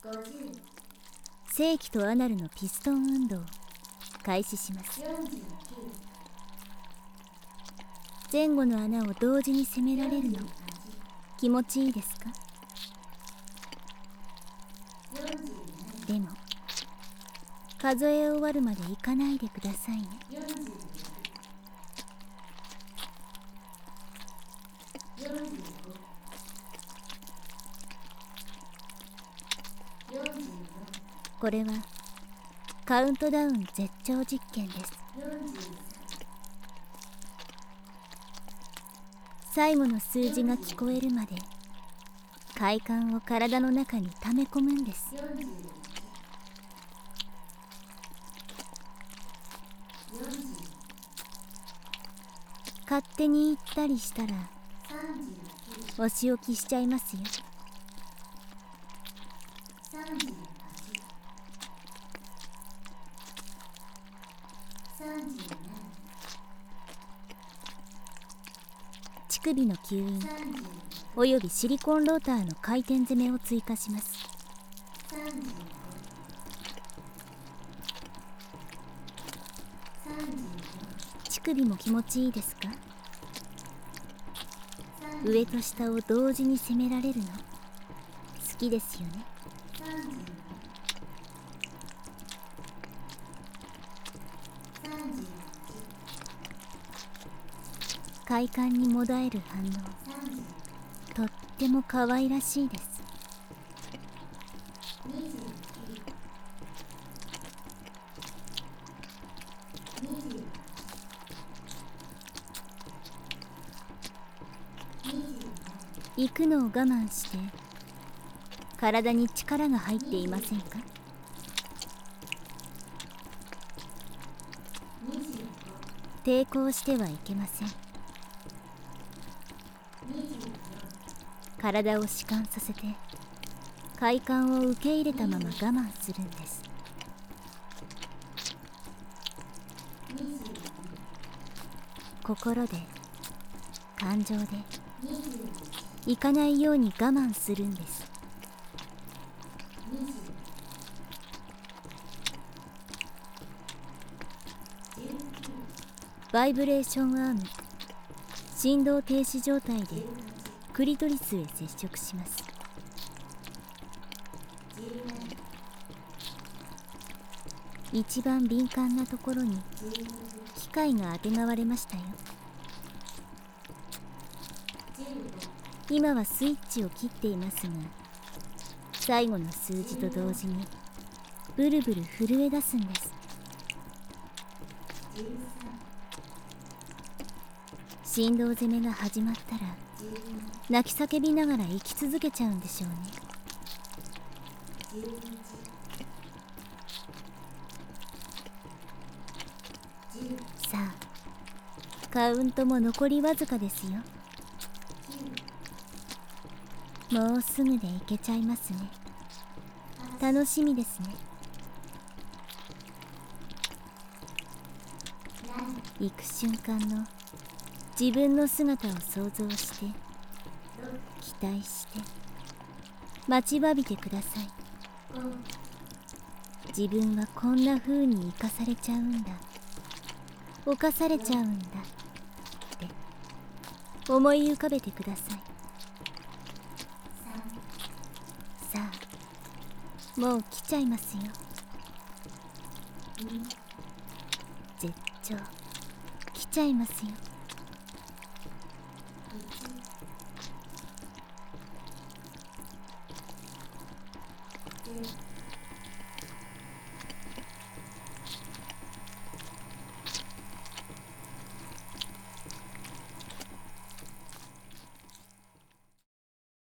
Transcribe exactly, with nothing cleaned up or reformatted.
正規とアナルのピストン運動開始します。前後の穴を同時に攻められるの気持ちいいですか？でも数え終わるまで行かないでくださいね。これはカウントダウン絶頂実験です。最後の数字が聞こえるまで快感を体の中に溜め込むんです。勝手に行ったりしたらお仕置きしちゃいますよ。乳首の吸引およびシリコンローターの回転攻めを追加します。乳首も気持ちいいですか？上と下を同時に攻められるの好きですよね。快感にもだえる反応とっても可愛らしいです。行くのを我慢して体に力が入っていませんか？抵抗してはいけません。体を弛緩させて快感を受け入れたまま我慢するんです。心で感情で行かないように我慢するんです。バイブレーションアーム振動停止状態でクリトリスへ接触します。一番敏感なところに機械があてがわれましたよ。今はスイッチを切っていますが最後の数字と同時にブルブル震え出すんです。振動攻めが始まったら泣き叫びながら生き続けちゃうんでしょうね。さあカウントも残りわずかですよ。もうすぐでいけちゃいますね。楽しみですね。行く瞬間の自分の姿を想像して期待して待ちわびてください。自分はこんな風に生かされちゃうんだ犯されちゃうんだって思い浮かべてください。さあもう来ちゃいますよ。絶頂来ちゃいますよ。 うん